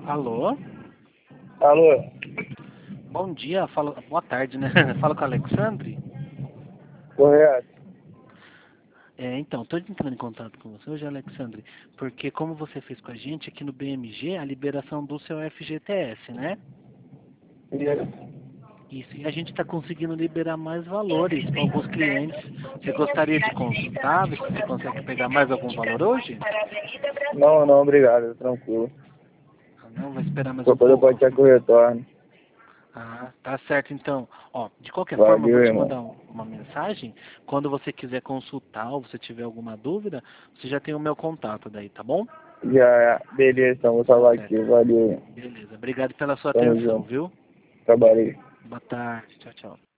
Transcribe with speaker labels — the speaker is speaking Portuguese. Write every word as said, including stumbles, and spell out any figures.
Speaker 1: Alô?
Speaker 2: Alô?
Speaker 1: Bom dia, fala, boa tarde, né? Fala com o Alexandre.
Speaker 2: Correto.
Speaker 1: É, então, estou entrando em contato com você hoje, Alexandre, porque como você fez com a gente aqui no B M G, a liberação do seu F G T S, né?
Speaker 2: Isso.
Speaker 1: Isso, e a gente está conseguindo liberar mais valores para alguns clientes. Você gostaria de consultar, ver se você consegue pegar mais algum valor hoje?
Speaker 2: Não, não, obrigado, tranquilo.
Speaker 1: Ah, não, vai esperar mais um
Speaker 2: Qualquer coisa
Speaker 1: pouco.
Speaker 2: pode ser que eu retorne.
Speaker 1: Ah, tá certo então. Ó, de qualquer forma, eu vou
Speaker 2: Valeu,
Speaker 1: te
Speaker 2: irmão.
Speaker 1: mandar um- uma mensagem. Quando você quiser consultar ou você tiver alguma dúvida, você já tem o meu contato daí, tá bom?
Speaker 2: Já, beleza, então vou
Speaker 1: Tá
Speaker 2: salvar aqui.
Speaker 1: certo.
Speaker 2: Valeu.
Speaker 1: Beleza. Obrigado pela sua
Speaker 2: Tamo
Speaker 1: atenção,
Speaker 2: junto.
Speaker 1: viu?
Speaker 2: Trabalhei.
Speaker 1: Boa tarde. Tchau, tchau.